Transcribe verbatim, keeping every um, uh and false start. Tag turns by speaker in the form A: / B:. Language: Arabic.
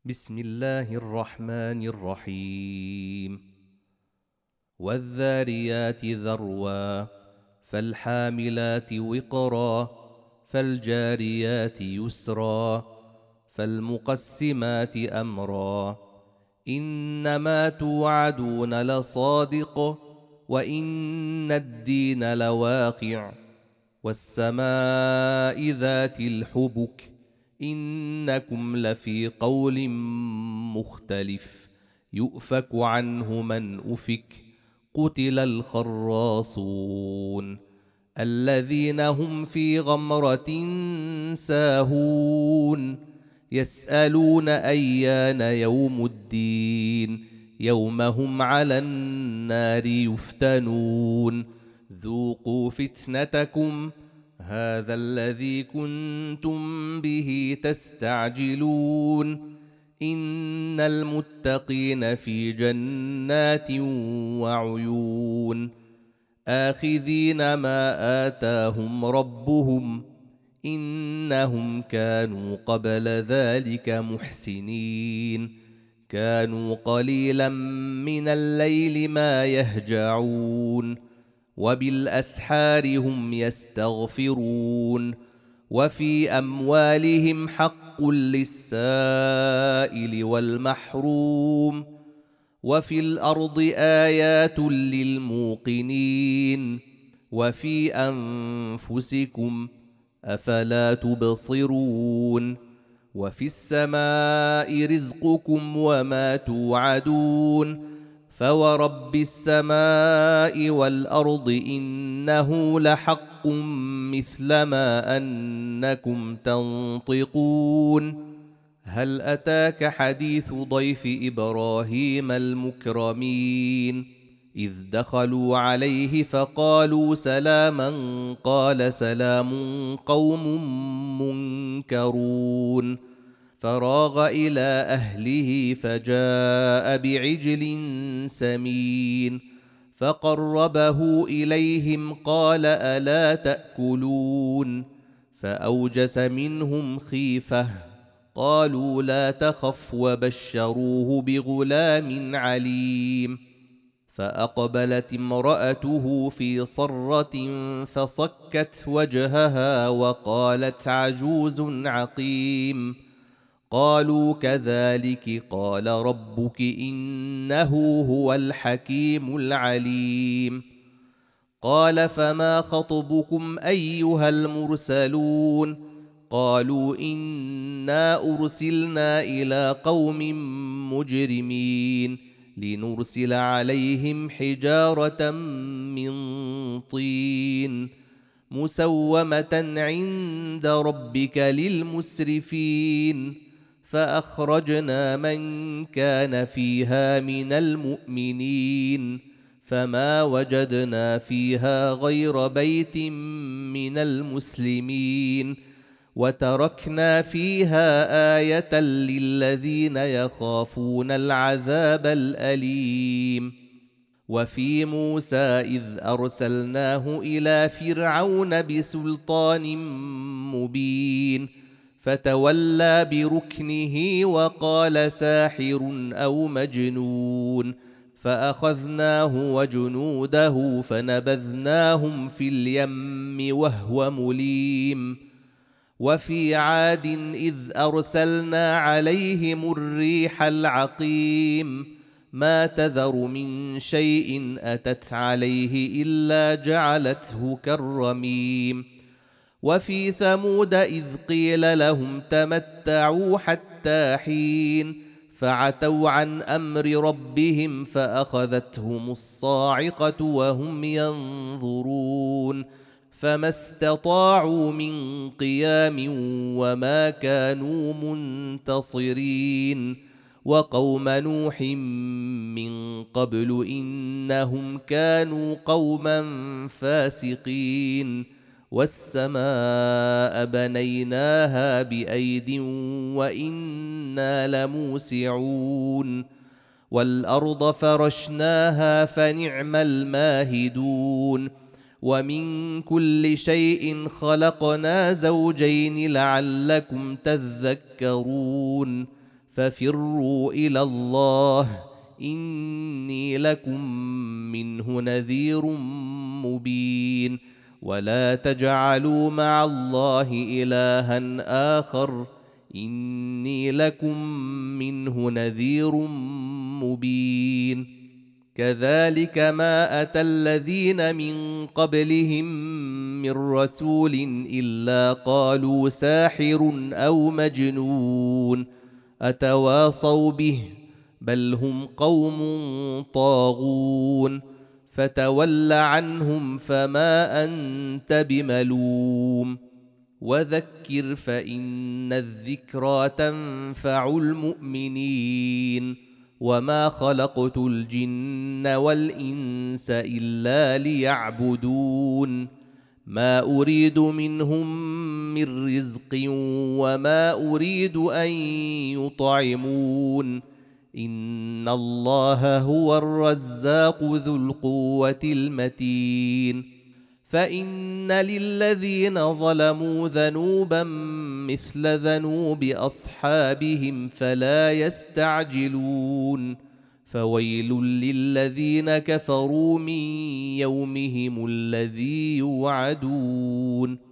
A: بسم الله الرحمن الرحيم والذاريات ذروا فالحاملات وقرا فالجاريات يسرا فالمقسمات أمرا إنما توعدون لصادق وإن الدين لواقع والسماء ذات الحبك إنكم لفي قول مختلف يؤفك عنه من أفك قتل الخراصون الذين هم في غمرة ساهون يسألون أيان يوم الدين يوم هم على النار يفتنون ذوقوا فتنتكم هذا الذي كنتم به تستعجلون إن المتقين في جنات وعيون آخذين ما آتاهم ربهم إنهم كانوا قبل ذلك محسنين كانوا قليلا من الليل ما يهجعون وبالأسحار هم يستغفرون وفي أموالهم حق للسائل والمحروم وفي الأرض آيات للموقنين وفي أنفسكم أفلا تبصرون وفي السماء رزقكم وما توعدون فورب السماء والأرض إنه لحق مثل ما أنكم تنطقون هل أتاك حديث ضيف إبراهيم المكرمين إذ دخلوا عليه فقالوا سلاما قال سلام قوم منكرون فراغ إلى أهله فجاء بعجل سمين فقربه إليهم قال ألا تأكلون فأوجس منهم خيفة قالوا لا تخف وبشروه بغلام عليم فأقبلت امرأته في صرة فصكت وجهها وقالت عجوز عقيم قالوا كذلك قال ربك إنه هو الحكيم العليم قال فما خطبكم أيها المرسلون قالوا إنا أرسلنا إلى قوم مجرمين لنرسل عليهم حجارة من طين مسومة عند ربك للمسرفين فأخرجنا من كان فيها من المؤمنين فما وجدنا فيها غير بيت من المسلمين وتركنا فيها آية للذين يخافون العذاب الأليم وفي موسى إذ أرسلناه إلى فرعون بسلطان مبين فتولى بركنه وقال ساحر أو مجنون فأخذناه وجنوده فنبذناهم في اليم وهو مليم وفي عاد إذ أرسلنا عليهم الريح العقيم ما تذر من شيء أتت عليه إلا جعلته كالرميم وفي ثمود إذ قيل لهم تمتعوا حتى حين فعتوا عن أمر ربهم فأخذتهم الصاعقة وهم ينظرون فما استطاعوا من قيام وما كانوا منتصرين وقوم نوح من قبل إنهم كانوا قوما فاسقين والسماء بنيناها بأيد وإنا لموسعون والأرض فرشناها فنعم الماهدون ومن كل شيء خلقنا زوجين لعلكم تذكرون ففروا إلى الله إني لكم منه نذير مبين ولا تجعلوا مع الله إلها آخر إني لكم منه نذير مبين كذلك ما أتى الذين من قبلهم من رسول إلا قالوا ساحر أو مجنون أتواصوا به بل هم قوم طاغون فتول عنهم فما أنت بملوم وذكر فإن الذكرى تنفع المؤمنين وما خلقت الجن والإنس إلا ليعبدون ما أريد منهم من رزق وما أريد أن يطعمون إن الله هو الرزاق ذو القوة المتين فإن للذين ظلموا ذنوبا مثل ذنوب أصحابهم فلا يستعجلون فويل للذين كفروا من يومهم الذي يوعدون